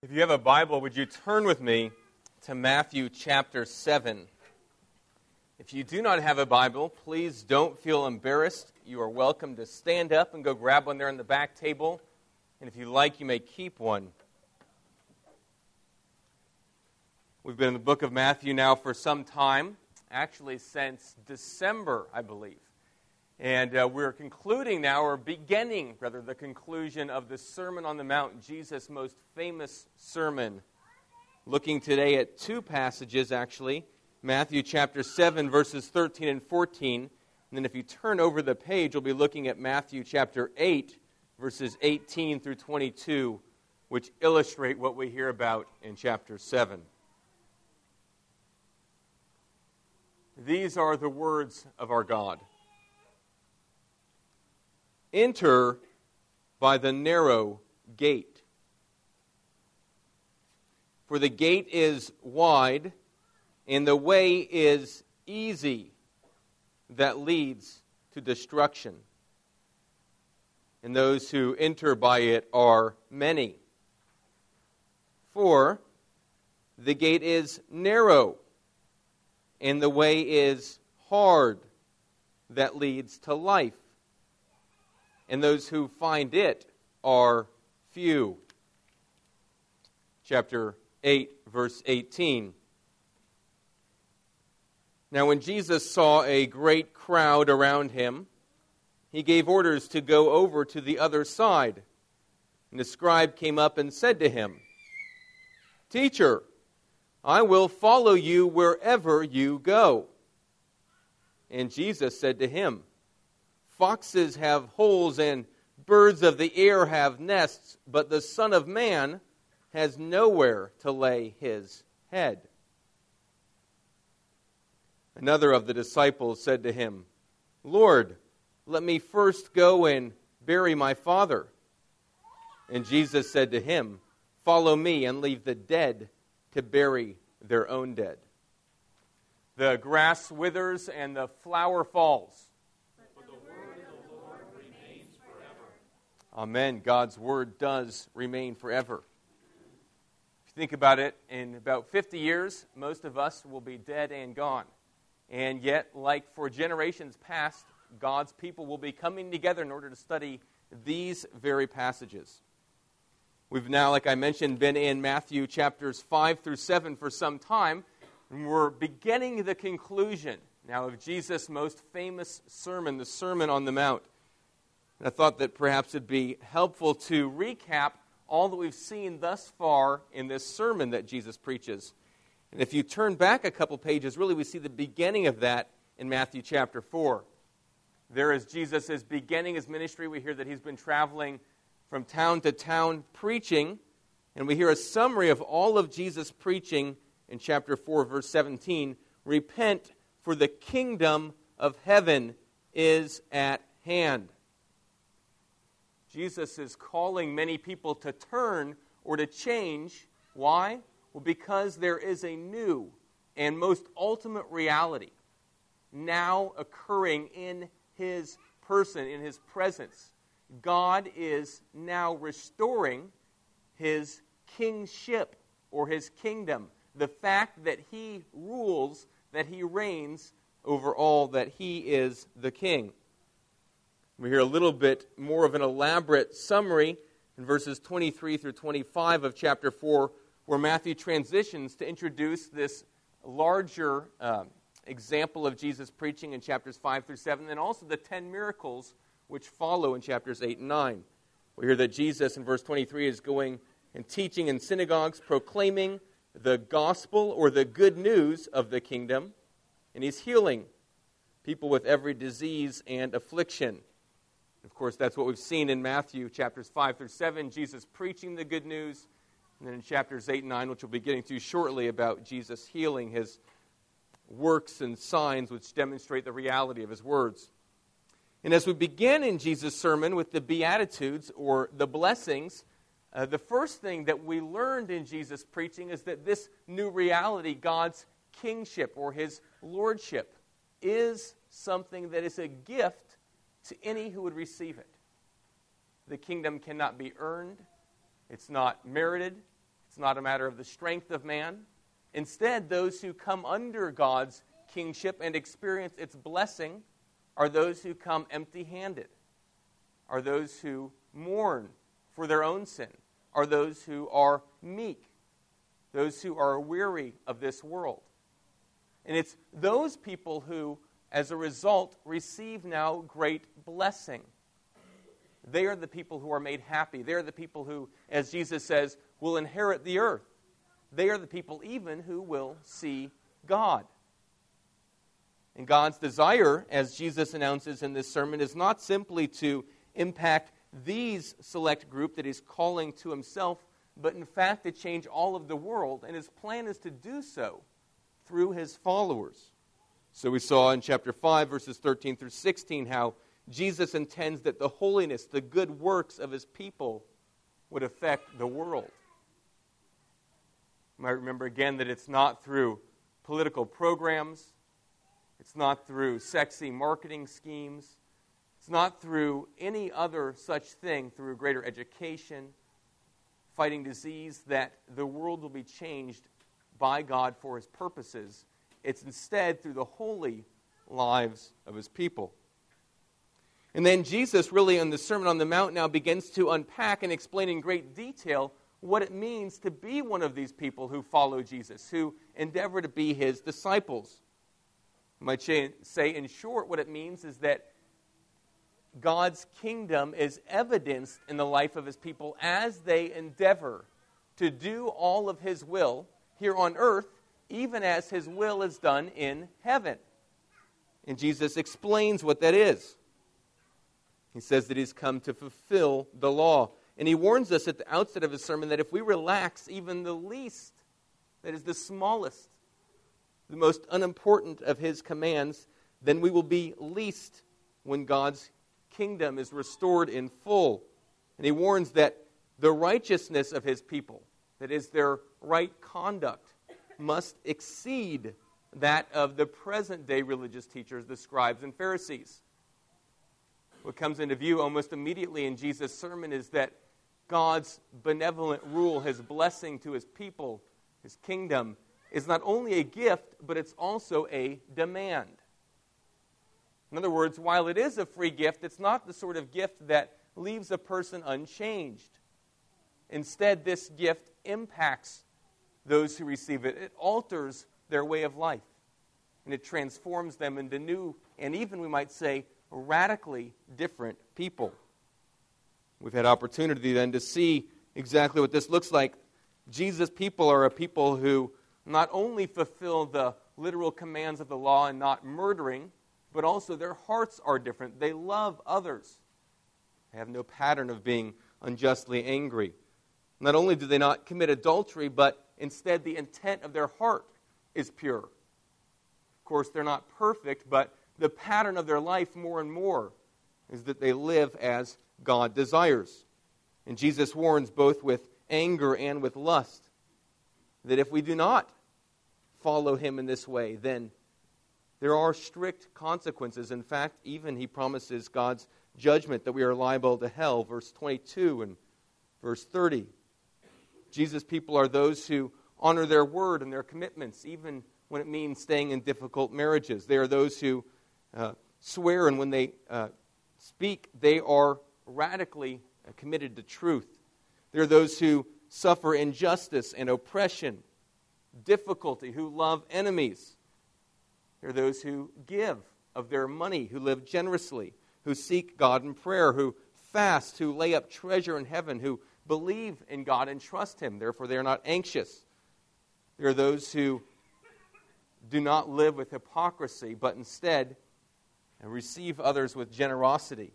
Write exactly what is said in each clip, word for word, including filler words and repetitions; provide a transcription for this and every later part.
If you have a Bible, would you turn with me to Matthew chapter seven? If you do not have a Bible, please don't feel embarrassed. You are welcome to stand up and go grab one there on the back table. And if you like, you may keep one. We've been in the book of Matthew now for some time, actually since December, I believe. And uh, we're concluding now, or beginning, rather, the conclusion of the Sermon on the Mount, Jesus' most famous sermon. Looking today at two passages, actually. Matthew chapter seven, verses thirteen and fourteen. And then if you turn over the page, we'll be looking at Matthew chapter eight, verses eighteen through twenty-two, which illustrate what we hear about in chapter seven. These are the words of our God. Enter by the narrow gate. For the gate is wide, and the way is easy that leads to destruction. And those who enter by it are many. For the gate is narrow, and the way is hard that leads to life. And those who find it are few. Chapter eight, verse eighteen. Now when Jesus saw a great crowd around him, he gave orders to go over to the other side. And the scribe came up and said to him, "Teacher, I will follow you wherever you go." And Jesus said to him, "Foxes have holes and birds of the air have nests, but the Son of Man has nowhere to lay his head." Another of the disciples said to him, "Lord, let me first go and bury my father." And Jesus said to him, "Follow me and leave the dead to bury their own dead." The grass withers and the flower falls. Amen. God's word does remain forever. If you think about it, in about fifty years, most of us will be dead and gone. And yet, like for generations past, God's people will be coming together in order to study these very passages. We've now, like I mentioned, been in Matthew chapters five through seven for some time, and we're beginning the conclusion now of Jesus' most famous sermon, the Sermon on the Mount. And I thought that perhaps it'd be helpful to recap all that we've seen thus far in this sermon that Jesus preaches. And if you turn back a couple pages, really we see the beginning of that in Matthew chapter four. There as Jesus is beginning his ministry, we hear that he's been traveling from town to town preaching, and we hear a summary of all of Jesus' preaching in chapter four, verse seventeen. Repent, for the kingdom of heaven is at hand. Jesus is calling many people to turn or to change. Why? Well, because there is a new and most ultimate reality now occurring in his person, in his presence. God is now restoring his kingship or his kingdom. The fact that he rules, that he reigns over all, that he is the king. We hear a little bit more of an elaborate summary in verses twenty-three through twenty-five of chapter four, where Matthew transitions to introduce this larger uh, example of Jesus preaching in chapters five through seven, and also the ten miracles which follow in chapters eight and nine. We hear that Jesus in verse twenty-three is going and teaching in synagogues, proclaiming the gospel or the good news of the kingdom, and he's healing people with every disease and affliction. Of course, that's what we've seen in Matthew chapters five through seven, Jesus preaching the good news. And then in chapters eight and nine, which we'll be getting to shortly, about Jesus healing, his works and signs which demonstrate the reality of his words. And as we begin in Jesus' sermon with the Beatitudes, or the blessings, uh, the first thing that we learned in Jesus' preaching is that this new reality, God's kingship or his lordship, is something that is a gift to any who would receive it. The kingdom cannot be earned. It's not merited. It's not a matter of the strength of man. Instead, those who come under God's kingship and experience its blessing are those who come empty-handed, are those who mourn for their own sin, are those who are meek, those who are weary of this world. And it's those people who, as a result, receive now great blessing. They are the people who are made happy. They are the people who, as Jesus says, will inherit the earth. They are the people even who will see God. And God's desire, as Jesus announces in this sermon, is not simply to impact these select group that he's calling to himself, but in fact to change all of the world. And his plan is to do so through his followers. So we saw in chapter five, verses thirteen through sixteen, how Jesus intends that the holiness, the good works of his people would affect the world. You might remember again that it's not through political programs. It's not through sexy marketing schemes. It's not through any other such thing, through greater education, fighting disease, that the world will be changed by God for his purposes. It's instead through the holy lives of his people. And then Jesus really in the Sermon on the Mount now begins to unpack and explain in great detail what it means to be one of these people who follow Jesus, who endeavor to be his disciples. I might say in short what it means is that God's kingdom is evidenced in the life of his people as they endeavor to do all of his will here on earth, even as his will is done in heaven. And Jesus explains what that is. He says that he's come to fulfill the law. And he warns us at the outset of his sermon that if we relax even the least, that is the smallest, the most unimportant of his commands, then we will be least when God's kingdom is restored in full. And he warns that the righteousness of his people, that is their right conduct, must exceed that of the present-day religious teachers, the scribes and Pharisees. What comes into view almost immediately in Jesus' sermon is that God's benevolent rule, his blessing to his people, his kingdom, is not only a gift, but it's also a demand. In other words, while it is a free gift, it's not the sort of gift that leaves a person unchanged. Instead, this gift impacts those who receive it. It alters their way of life, and it transforms them into new, and even, we might say, radically different people. We've had opportunity then to see exactly what this looks like. Jesus' people are a people who not only fulfill the literal commands of the law and not murdering, but also their hearts are different. They love others. They have no pattern of being unjustly angry. Not only do they not commit adultery, but instead the intent of their heart is pure. Of course, they're not perfect, but the pattern of their life more and more is that they live as God desires. And Jesus warns both with anger and with lust that if we do not follow him in this way, then there are strict consequences. In fact, even he promises God's judgment that we are liable to hell, verse twenty-two and verse thirty. Jesus' people are those who honor their word and their commitments, even when it means staying in difficult marriages. They are those who uh, swear, and when they uh, speak, they are radically uh, committed to truth. They are those who suffer injustice and oppression, difficulty, who love enemies. They're those who give of their money, who live generously, who seek God in prayer, who fast, who lay up treasure in heaven, who believe in God and trust him. Therefore, they are not anxious. They are those who do not live with hypocrisy, but instead receive others with generosity.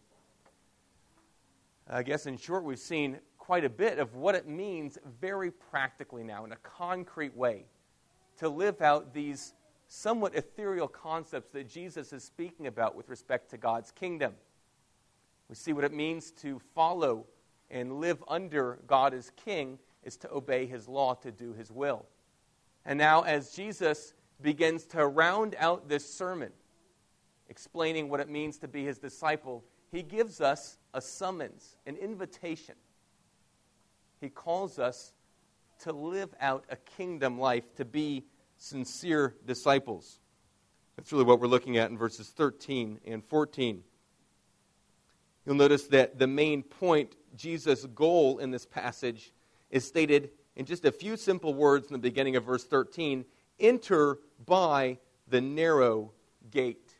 I guess in short, we've seen quite a bit of what it means very practically now, in a concrete way, to live out these somewhat ethereal concepts that Jesus is speaking about with respect to God's kingdom. We see what it means to follow and live under God as King is to obey his law, to do his will. And now as Jesus begins to round out this sermon, explaining what it means to be his disciple, he gives us a summons, an invitation. He calls us to live out a kingdom life, to be sincere disciples. That's really what we're looking at in verses thirteen and fourteen. You'll notice that the main point, Jesus' goal in this passage, is stated in just a few simple words in the beginning of verse thirteen. Enter by the narrow gate.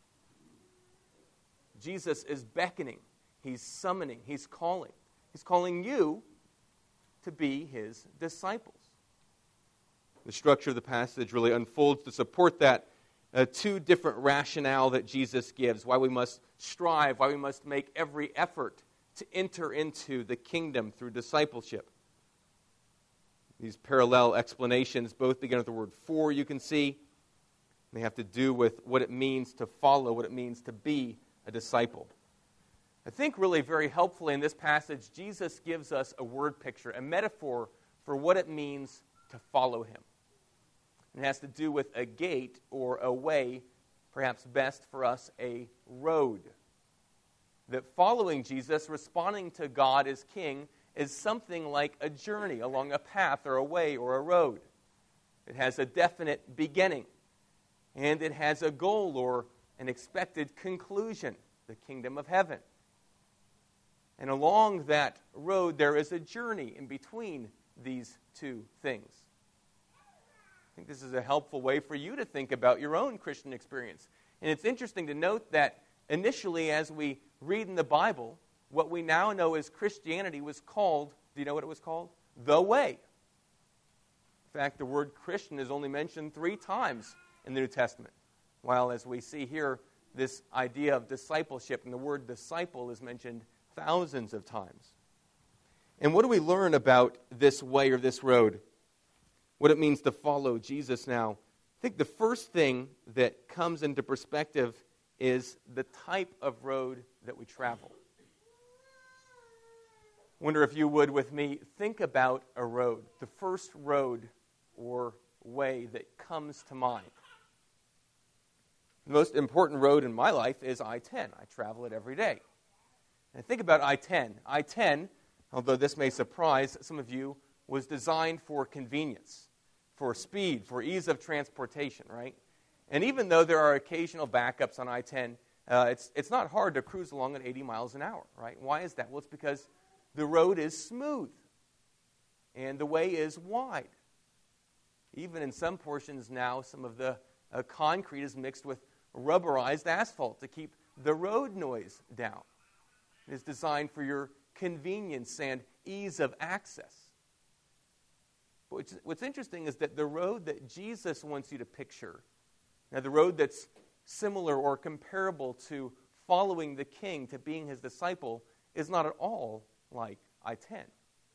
Jesus is beckoning. He's summoning. He's calling. He's calling you to be his disciples. The structure of the passage really unfolds to support that. Uh, two different rationale that Jesus gives, why we must strive, why we must make every effort to enter into the kingdom through discipleship. These parallel explanations both begin with the word for, you can see. They have to do with what it means to follow, what it means to be a disciple. I think really very helpfully in this passage, Jesus gives us a word picture, a metaphor for what it means to follow him. It has to do with a gate or a way, perhaps best for us, a road. That following Jesus, responding to God as King, is something like a journey along a path or a way or a road. It has a definite beginning, and it has a goal or an expected conclusion, the kingdom of heaven. And along that road, there is a journey in between these two things. I think this is a helpful way for you to think about your own Christian experience. And it's interesting to note that initially, as we read in the Bible, what we now know as Christianity was called, do you know what it was called? The Way. In fact, the word Christian is only mentioned three times in the New Testament, while as we see here, this idea of discipleship, and the word disciple is mentioned thousands of times. And what do we learn about this way or this road? What it means to follow Jesus now? I think the first thing that comes into perspective is the type of road that we travel. I wonder if you would, with me, think about a road, the first road or way that comes to mind. The most important road in my life is I ten. I travel it every day. And think about I ten. I ten, although this may surprise some of you, was designed for convenience, for speed, for ease of transportation, right? And even though there are occasional backups on I ten, uh, it's, it's not hard to cruise along at eighty miles an hour, right? Why is that? Well, it's because the road is smooth and the way is wide. Even in some portions now, some of the uh, concrete is mixed with rubberized asphalt to keep the road noise down. It is designed for your convenience and ease of access. But what's, what's interesting is that the road that Jesus wants you to picture, now the road that's similar or comparable to following the King, to being his disciple, is not at all like I ten.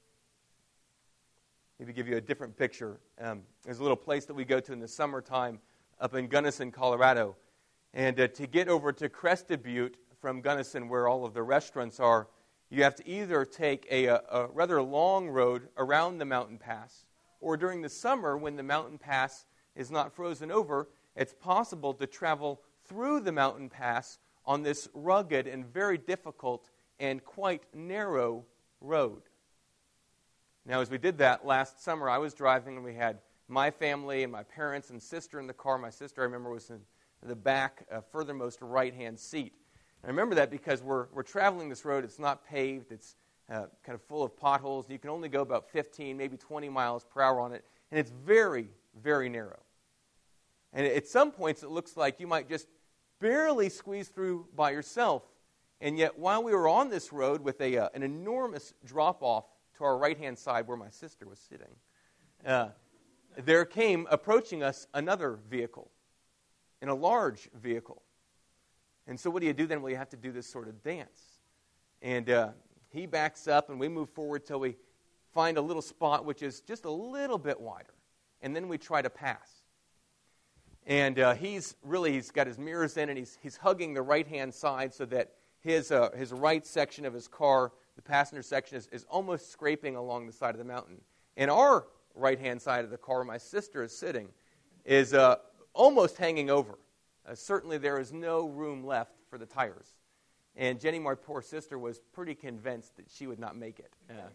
Maybe give you a different picture. Um, there's a little place that we go to in the summertime up in Gunnison, Colorado. And uh, to get over to Crested Butte from Gunnison, where all of the restaurants are, you have to either take a, a, a rather long road around the mountain pass, or during the summer when the mountain pass is not frozen over, it's possible to travel through the mountain pass on this rugged and very difficult and quite narrow road. Now, as we did that last summer, I was driving and we had my family and my parents and sister in the car. My sister, I remember, was in the back, uh, furthermost right-hand seat. And I remember that because we're we're traveling this road. It's not paved. It's uh, kind of full of potholes. You can only go about fifteen, maybe twenty miles per hour on it. And it's very, very narrow. And at some points, it looks like you might just barely squeeze through by yourself. And yet, while we were on this road with a uh, an enormous drop-off to our right-hand side where my sister was sitting, uh, there came, approaching us, another vehicle, in a large vehicle. And so what do you do then? Well, you have to do this sort of dance. And uh, he backs up, and we move forward till we find a little spot which is just a little bit wider. And then we try to pass. And uh, he's really, he's got his mirrors in, and he's he's hugging the right-hand side so that his uh, his right section of his car, the passenger section, is, is almost scraping along the side of the mountain. And our right-hand side of the car, where my sister is sitting, is uh, almost hanging over. Uh, certainly there is no room left for the tires. And Jenny, my poor sister, was pretty convinced that she would not make it. Uh,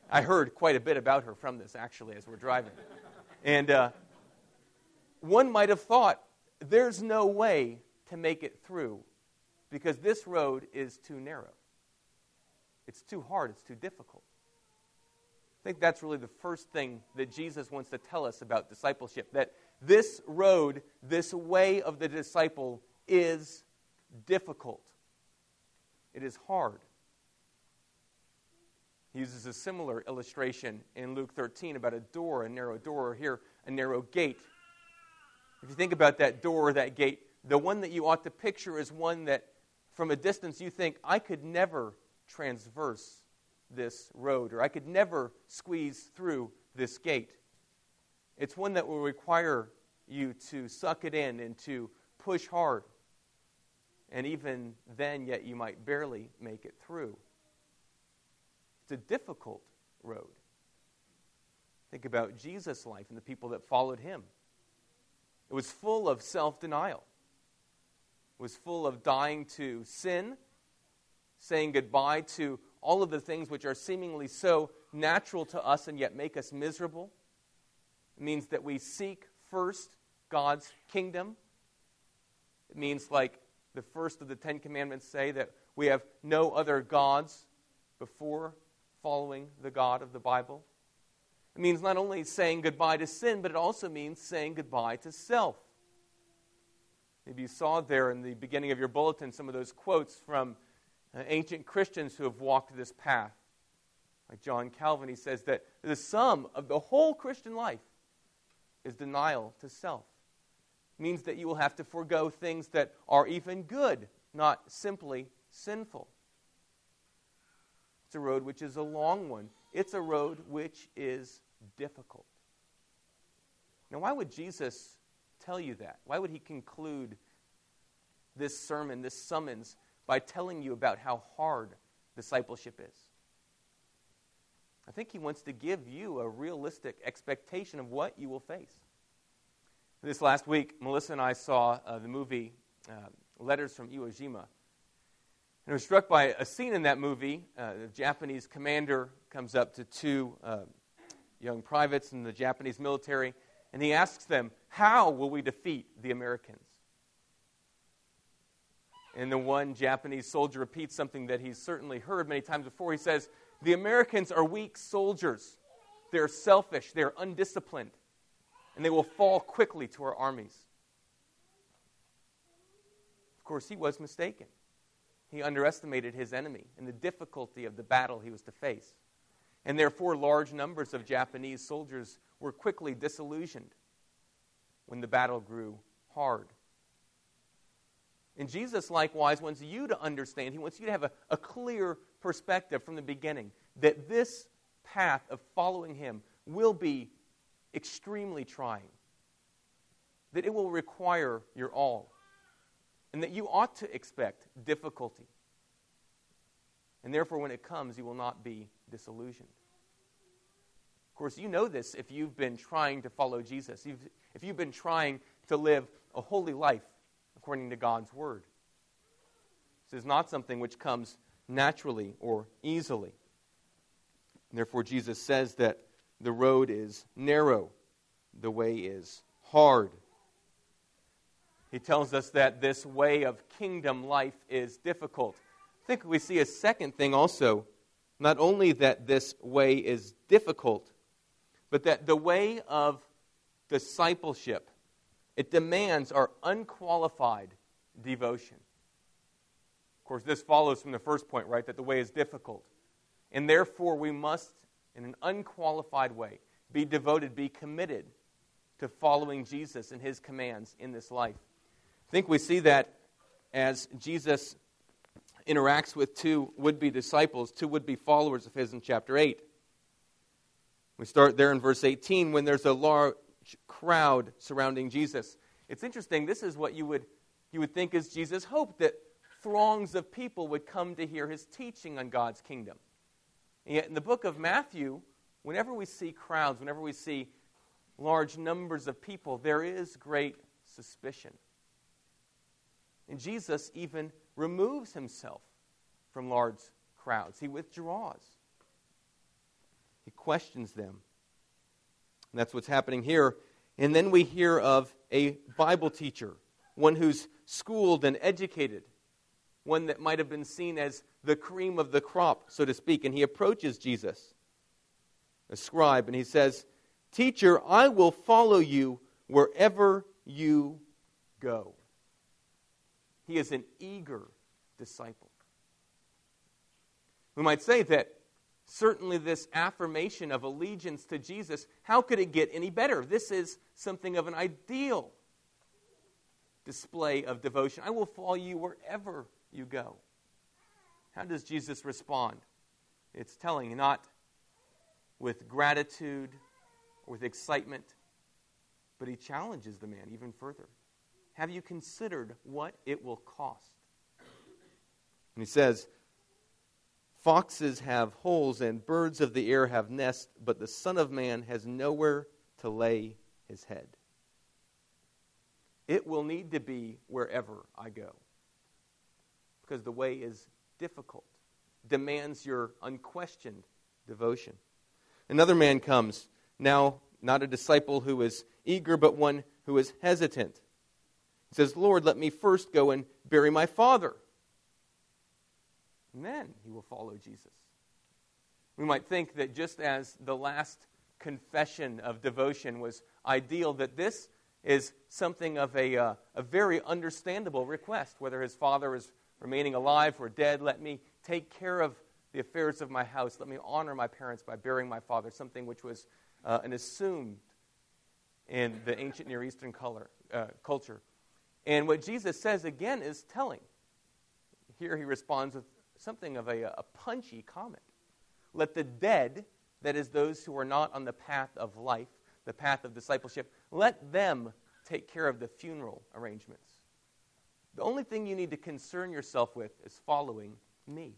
I heard quite a bit about her from this, actually, as we're driving. And uh, one might have thought, there's no way to make it through because this road is too narrow. It's too hard. It's too difficult. I think that's really the first thing that Jesus wants to tell us about discipleship, that this road, this way of the disciple is difficult. It is hard. He uses a similar illustration in Luke thirteen about a door, a narrow door, or here, a narrow gate. If you think about that door or that gate, the one that you ought to picture is one that from a distance you think, I could never transverse this road, or I could never squeeze through this gate. It's one that will require you to suck it in and to push hard. And even then, yet you might barely make it through. It's a difficult road. Think about Jesus' life and the people that followed him. It was full of self-denial. It was full of dying to sin, saying goodbye to all of the things which are seemingly so natural to us and yet make us miserable. It means that we seek first God's kingdom. It means, like the first of the Ten Commandments say, that we have no other gods before following the God of the Bible. It means not only saying goodbye to sin, but it also means saying goodbye to self. Maybe you saw there in the beginning of your bulletin some of those quotes from uh, ancient Christians who have walked this path. Like John Calvin, he says that the sum of the whole Christian life is denial to self. It means that you will have to forego things that are even good, not simply sinful. It's a road which is a long one. It's a road which is difficult. Now, why would Jesus tell you that? Why would he conclude this sermon, this summons, by telling you about how hard discipleship is? I think he wants to give you a realistic expectation of what you will face. This last week, Melissa and I saw uh, the movie uh, Letters from Iwo Jima. And I was struck by a scene in that movie. Uh, the Japanese commander comes up to two uh, young privates in the Japanese military, and he asks them, how will we defeat the Americans? And the one Japanese soldier repeats something that he's certainly heard many times before. He says, the Americans are weak soldiers. They're selfish. They're undisciplined. And they will fall quickly to our armies. Of course, he was mistaken. He underestimated his enemy and the difficulty of the battle he was to face. And therefore, large numbers of Japanese soldiers were quickly disillusioned when the battle grew hard. And Jesus, likewise, wants you to understand, he wants you to have a, a clear perspective from the beginning that this path of following him will be extremely trying, that it will require your all, and that you ought to expect difficulty. And therefore, when it comes, you will not be disillusioned. Of course, you know this if you've been trying to follow Jesus, you've, if you've been trying to live a holy life according to God's Word. This is not something which comes naturally or easily. And therefore, Jesus says that the road is narrow, the way is hard. He tells us that this way of kingdom life is difficult. I think we see a second thing also, not only that this way is difficult, but that the way of discipleship, it demands our unqualified devotion. Of course, this follows from the first point, right, that the way is difficult. And therefore, we must, in an unqualified way, be devoted, be committed to following Jesus and his commands in this life. I think we see that as Jesus interacts with two would-be disciples, two would-be followers of his in chapter eight. We start there in verse eighteen when there's a large crowd surrounding Jesus. It's interesting, this is what you would, you would think is Jesus' hope, that throngs of people would come to hear his teaching on God's kingdom. And yet in the book of Matthew, whenever we see crowds, whenever we see large numbers of people, there is great suspicion. And Jesus even removes himself from large crowds. He withdraws. He questions them. And that's what's happening here. And then we hear of a Bible teacher, one who's schooled and educated, one that might have been seen as the cream of the crop, so to speak. And he approaches Jesus, a scribe, and he says, "Teacher, I will follow you wherever you go." He is an eager disciple. We might say that certainly this affirmation of allegiance to Jesus, how could it get any better? This is something of an ideal display of devotion. I will follow you wherever you go. How does Jesus respond? It's telling, not with gratitude or with excitement, but he challenges the man even further. Have you considered what it will cost? And he says, "Foxes have holes and birds of the air have nests, but the Son of Man has nowhere to lay his head." It will need to be wherever I go, because the way is difficult, demands your unquestioned devotion. Another man comes, now not a disciple who is eager, but one who is hesitant. He says, "Lord, let me first go and bury my father, and then he will follow Jesus." We might think that just as the last confession of devotion was ideal, that this is something of a, uh, a very understandable request. Whether his father is remaining alive or dead, let me take care of the affairs of my house. Let me honor my parents by burying my father, something which was uh, an assumed in the ancient Near Eastern color, uh, culture. And what Jesus says again is telling. Here he responds with something of a, a punchy comment. Let the dead, that is those who are not on the path of life, the path of discipleship, let them take care of the funeral arrangements. The only thing you need to concern yourself with is following me.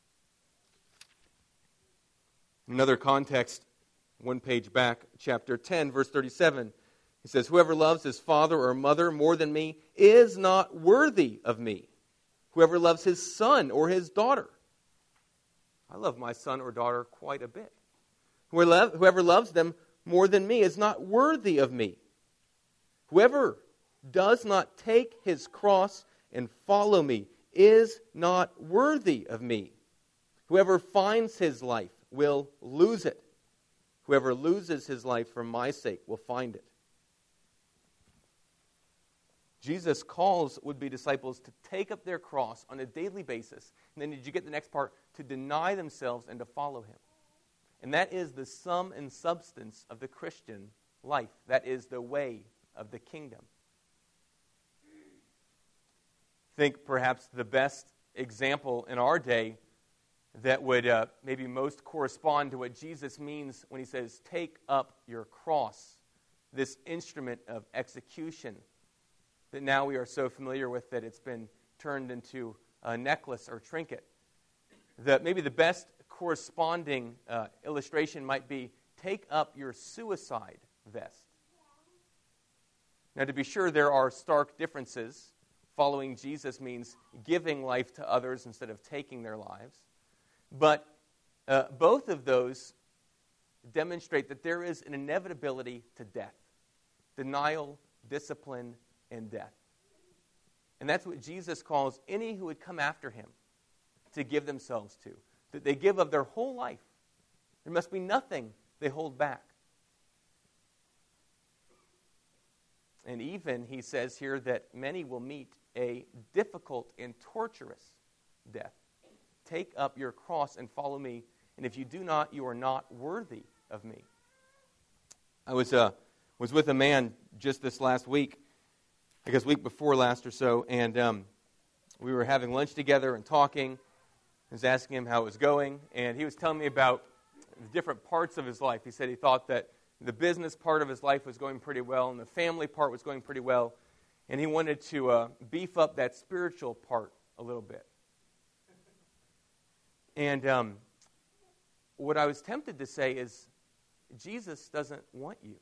Another context, one page back, chapter ten, verse thirty-seven. He says, "Whoever loves his father or mother more than me is not worthy of me. Whoever loves his son or his daughter." I love my son or daughter quite a bit. "Whoever loves them more than me is not worthy of me. Whoever does not take his cross and follow me is not worthy of me. Whoever finds his life will lose it. Whoever loses his life for my sake will find it." Jesus calls would-be disciples to take up their cross on a daily basis. And then did you get the next part? To deny themselves and to follow him. And that is the sum and substance of the Christian life. That is the way of the kingdom. I think perhaps the best example in our day that would uh, maybe most correspond to what Jesus means when he says, "Take up your cross," this instrument of execution that now we are so familiar with that it's been turned into a necklace or trinket. That maybe the best corresponding uh, illustration might be, take up your suicide vest. Now, to be sure, there are stark differences. Following Jesus means giving life to others instead of taking their lives. But uh, both of those demonstrate that there is an inevitability to death. Denial, discipline, and death. And that's what Jesus calls any who would come after him to give themselves to. That they give of their whole life. There must be nothing they hold back. And even, he says here, that many will meet a difficult and torturous death. Take up your cross and follow me, and if you do not, you are not worthy of me. I was uh, was with a man just this last week, I guess week before last or so, and um, we were having lunch together and talking. I was asking him how it was going, and he was telling me about the different parts of his life. He said he thought that the business part of his life was going pretty well, and the family part was going pretty well, and he wanted to uh, beef up that spiritual part a little bit. And um, what I was tempted to say is, Jesus doesn't want you.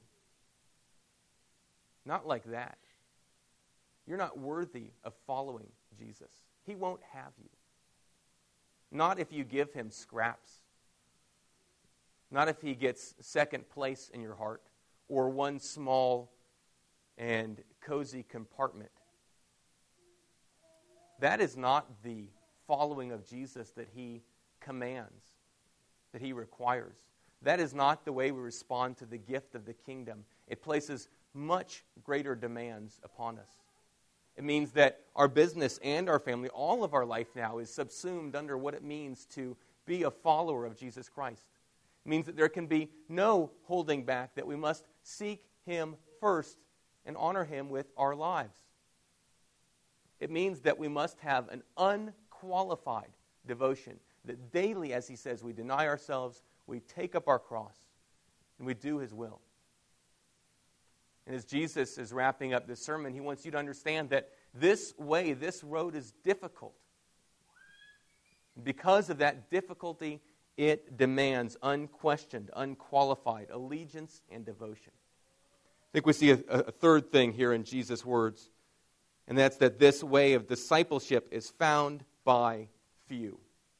Not like that. You're not worthy of following Jesus. He won't have you. Not if you give him scraps. not if he gets second place in your heart or one small and cozy compartment. That is not the following of Jesus that he commands, that he requires. That is not the way we respond to the gift of the kingdom. It places much greater demands upon us. It means that our business and our family, all of our life now, is subsumed under what it means to be a follower of Jesus Christ. It means that there can be no holding back, that we must seek him first and honor him with our lives. It means that we must have an unqualified devotion, that daily, as he says, we deny ourselves, we take up our cross, and we do his will. And as Jesus is wrapping up this sermon, he wants you to understand that this way, this road is difficult. Because of that difficulty, it demands unquestioned, unqualified allegiance and devotion. I think we see a, a third thing here in Jesus' words, and that's that this way of discipleship is found by few.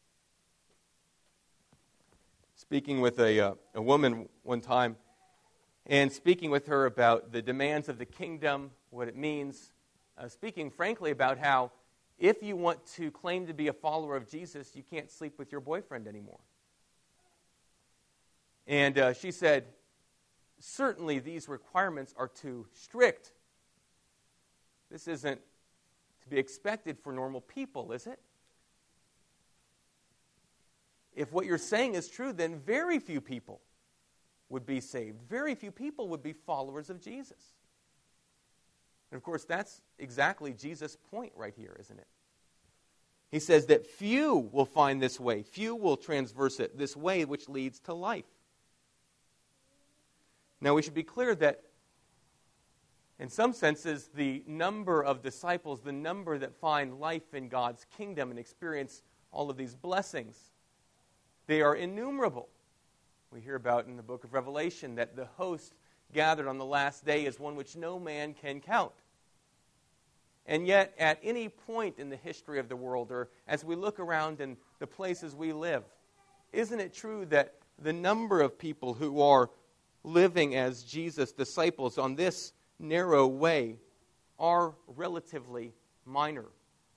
Speaking with a, uh, a woman one time, and speaking with her about the demands of the kingdom, what it means, uh, speaking frankly about how if you want to claim to be a follower of Jesus, you can't sleep with your boyfriend anymore. And uh, she said, certainly these requirements are too strict. This isn't to be expected for normal people, is it? If what you're saying is true, then very few people would be saved. Very few people would be followers of Jesus. And of course, that's exactly Jesus' point right here, isn't it? He says that few will find this way. Few will transverse it, this way which leads to life. Now, we should be clear that in some senses, the number of disciples, the number that find life in God's kingdom and experience all of these blessings, they are innumerable. We hear about in the book of Revelation that the host gathered on the last day is one which no man can count. And yet, at any point in the history of the world, or as we look around in the places we live, isn't it true that the number of people who are living as Jesus' disciples on this narrow way are relatively minor?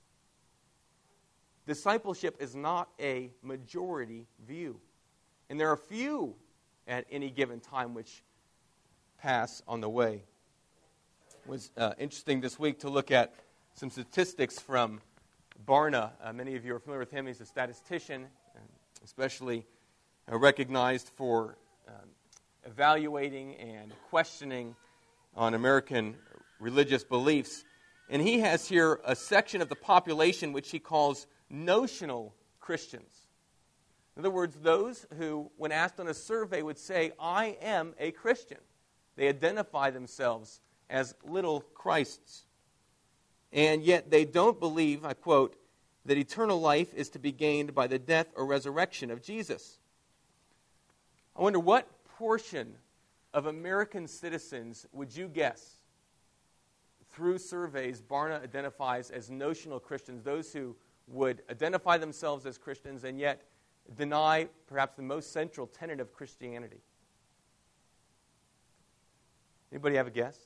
Discipleship is not a majority view. And there are few at any given time which pass on the way. It was uh, interesting this week to look at some statistics from Barna. Uh, many of you are familiar with him. He's a statistician, especially uh, recognized for um, evaluating and questioning on American religious beliefs. And he has here a section of the population which he calls notional Christians. In other words, those who, when asked on a survey, would say, I am a Christian. They identify themselves as little Christs. And yet they don't believe, I quote, that eternal life is to be gained by the death or resurrection of Jesus. I wonder what portion of American citizens would you guess, through surveys, Barna identifies as notional Christians, those who would identify themselves as Christians and yet deny perhaps the most central tenet of Christianity? Anybody have a guess?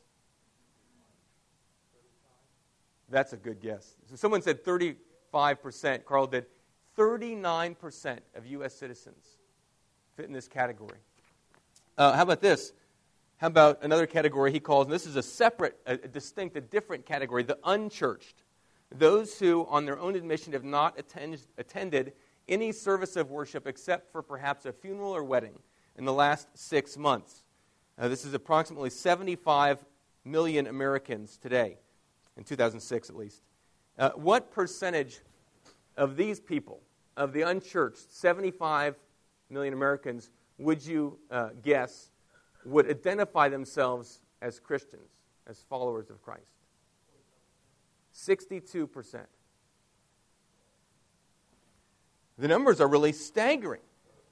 That's a good guess. So someone said thirty-five percent. Carl did. thirty-nine percent of U S citizens fit in this category. Uh, how about this? How about another category he calls, and this is a separate, a, a distinct, a different category, the unchurched. Those who, on their own admission, have not attend, attended any service of worship except for perhaps a funeral or wedding in the last six months. Uh, this is approximately seventy-five million Americans today, in two thousand six at least. Uh, what percentage of these people, of the unchurched, seventy-five million Americans, would you uh, guess would identify themselves as Christians, as followers of Christ? sixty-two percent. The numbers are really staggering.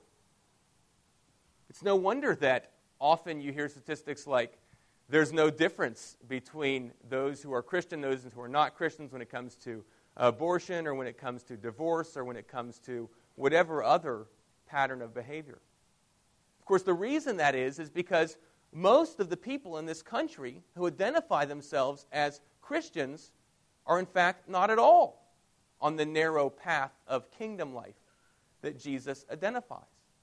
It's no wonder that often you hear statistics like there's no difference between those who are Christian, those who are not Christians when it comes to abortion or when it comes to divorce or when it comes to whatever other pattern of behavior. Of course, the reason that is, is because most of the people in this country who identify themselves as Christians are in fact not at all on the narrow path of kingdom life that Jesus identifies.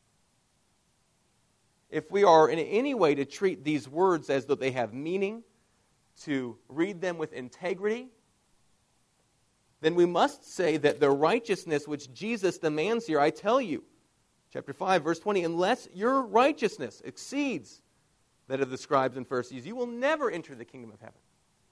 If we are in any way to treat these words as though they have meaning, to read them with integrity, then we must say that the righteousness which Jesus demands here, I tell you, chapter five, verse twenty, unless your righteousness exceeds that of the scribes and Pharisees, you will never enter the kingdom of heaven.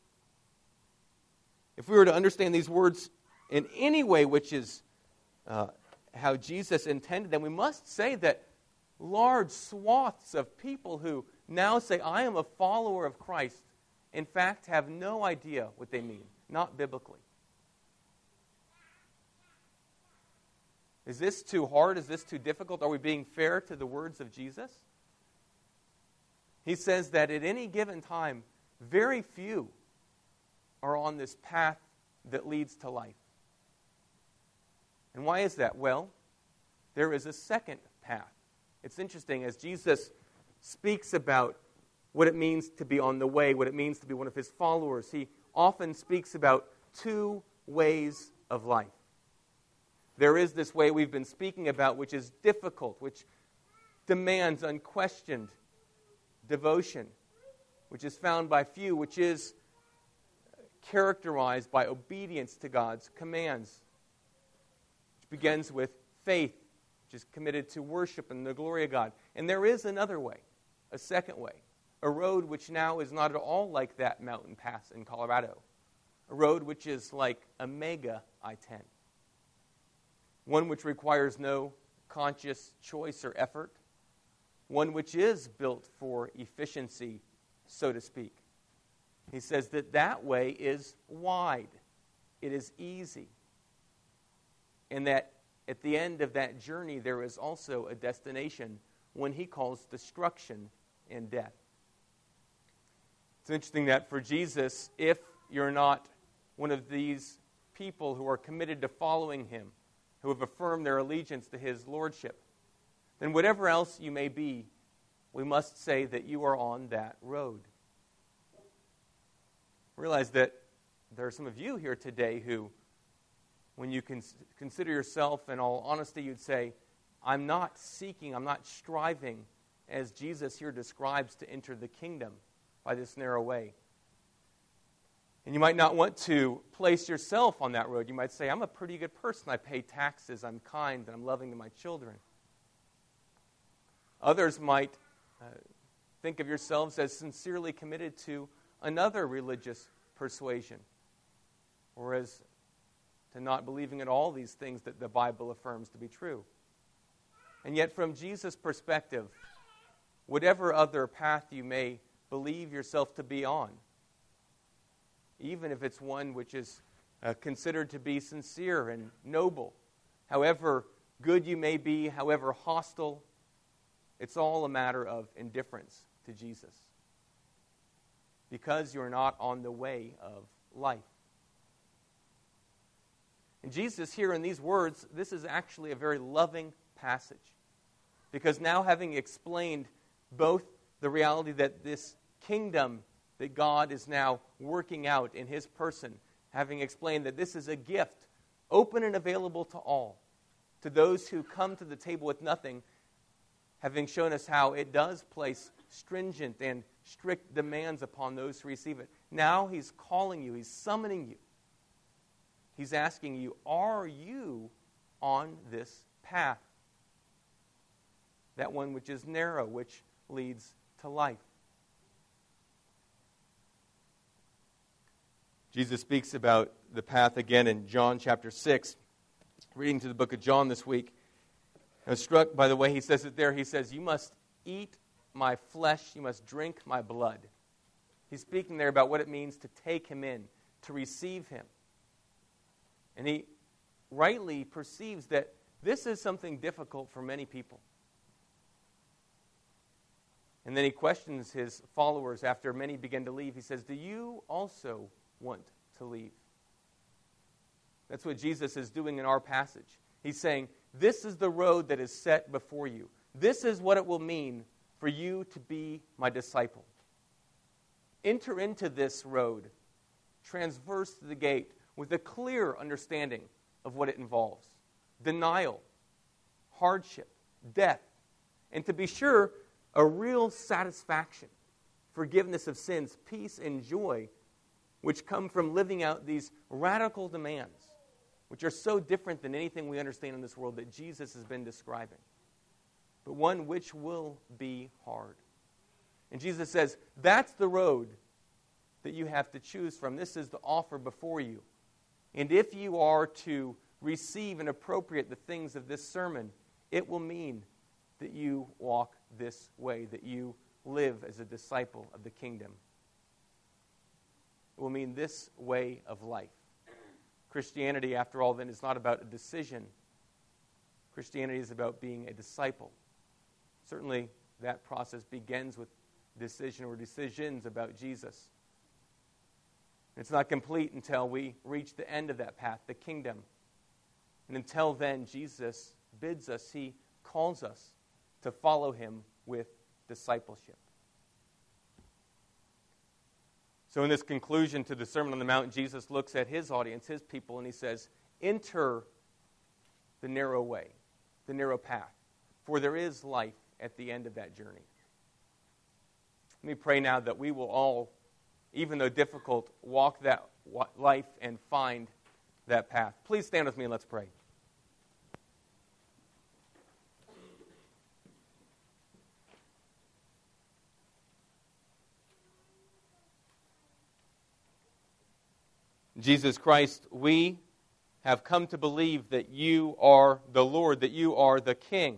If we were to understand these words in any way which is uh, how Jesus intended them, we must say that large swaths of people who now say, I am a follower of Christ, in fact have no idea what they mean, not biblically. Is this too hard? Is this too difficult? Are we being fair to the words of Jesus? He says that at any given time, very few are on this path that leads to life. And why is that? Well, there is a second path. It's interesting, as Jesus speaks about what it means to be on the way, what it means to be one of his followers, he often speaks about two ways of life. There is this way we've been speaking about, which is difficult, which demands unquestioned devotion, which is found by few, which is characterized by obedience to God's commands, which begins with faith, which is committed to worship and the glory of God. And there is another way, a second way, a road which now is not at all like that mountain pass in Colorado, a road which is like a mega I ten, one which requires no conscious choice or effort, one which is built for efficiency, so to speak. He says that that way is wide, it is easy, and that at the end of that journey there is also a destination, one he calls destruction and death. It's interesting that for Jesus, if you're not one of these people who are committed to following him, who have affirmed their allegiance to his lordship, then whatever else you may be, we must say that you are on that road. Realize that there are some of you here today who, when you cons- consider yourself in all honesty, you'd say, I'm not seeking, I'm not striving, as Jesus here describes, to enter the kingdom by this narrow way. And you might not want to place yourself on that road. You might say, I'm a pretty good person. I pay taxes, I'm kind, and I'm loving to my children. Others might uh, think of yourselves as sincerely committed to another religious persuasion, or as to not believing in all these things that the Bible affirms to be true. And yet, from Jesus' perspective, whatever other path you may believe yourself to be on, even if it's one which is uh, considered to be sincere and noble, however good you may be, however hostile, it's all a matter of indifference to Jesus, because you're not on the way of life. And Jesus here in these words, this is actually a very loving passage, because now having explained both the reality that this kingdom that God is now working out in his person, having explained that this is a gift, open and available to all, to those who come to the table with nothing, having shown us how it does place stringent and strict demands upon those who receive it. Now he's calling you, he's summoning you. He's asking you, are you on this path? That one which is narrow, which leads to life. Jesus speaks about the path again in John chapter six. Reading through the book of John this week, I was struck by the way he says it there. He says, you must eat my flesh, you must drink my blood. He's speaking there about what it means to take him in, to receive him. And he rightly perceives that this is something difficult for many people. And then he questions his followers after many begin to leave. He says, do you also want to leave? That's what Jesus is doing in our passage. He's saying, this is the road that is set before you. This is what it will mean for you to be my disciple. Enter into this road, transverse the gate with a clear understanding of what it involves. Denial, hardship, death, and to be sure, a real satisfaction, forgiveness of sins, peace, and joy, which come from living out these radical demands, which are so different than anything we understand in this world that Jesus has been describing, but one which will be hard. And Jesus says, that's the road that you have to choose from. This is the offer before you. And if you are to receive and appropriate the things of this sermon, it will mean that you walk this way, that you live as a disciple of the kingdom. It will mean this way of life. Christianity, after all, then, is not about a decision. Christianity is about being a disciple. Certainly, that process begins with decision or decisions about Jesus. It's not complete until we reach the end of that path, the kingdom. And until then, Jesus bids us, he calls us to follow him with discipleship. So in this conclusion to the Sermon on the Mount, Jesus looks at his audience, his people, and he says, enter the narrow way, the narrow path, for there is life at the end of that journey. Let me pray now that we will all, even though difficult, walk that life and find that path. Please stand with me and let's pray. Jesus Christ, we have come to believe that you are the Lord, that you are the King.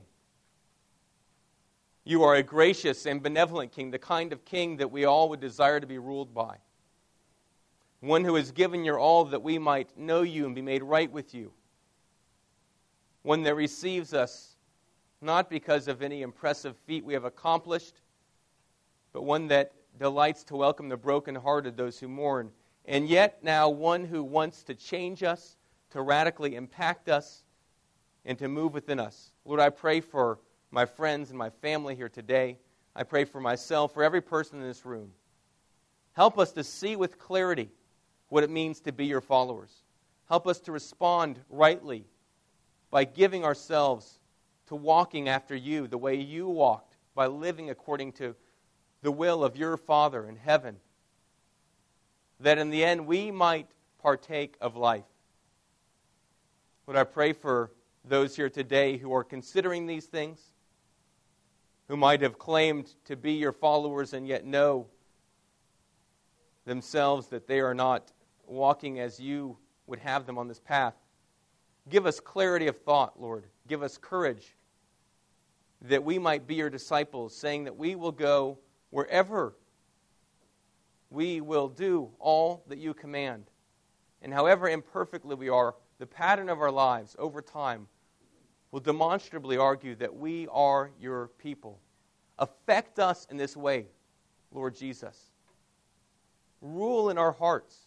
You are a gracious and benevolent King, the kind of King that we all would desire to be ruled by. One who has given your all that we might know you and be made right with you. One that receives us not because of any impressive feat we have accomplished, but one that delights to welcome the brokenhearted, those who mourn, and yet now one who wants to change us, to radically impact us, and to move within us. Lord, I pray for my friends and my family here today. I pray for myself, for every person in this room. Help us to see with clarity what it means to be your followers. Help us to respond rightly by giving ourselves to walking after you the way you walked, by living according to the will of your Father in heaven, that in the end we might partake of life. Lord, I pray for those here today who are considering these things, who might have claimed to be your followers and yet know themselves that they are not walking as you would have them on this path. Give us clarity of thought, Lord. Give us courage that we might be your disciples, saying that we will go wherever we will do all that you command. And however imperfectly we are, the pattern of our lives over time will demonstrably argue that we are your people. Affect us in this way, Lord Jesus. Rule in our hearts.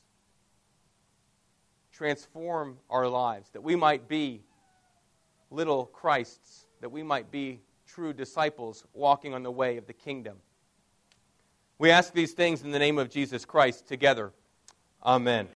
Transform our lives, that we might be little Christs, that we might be true disciples walking on the way of the kingdom. We ask these things in the name of Jesus Christ together. Amen.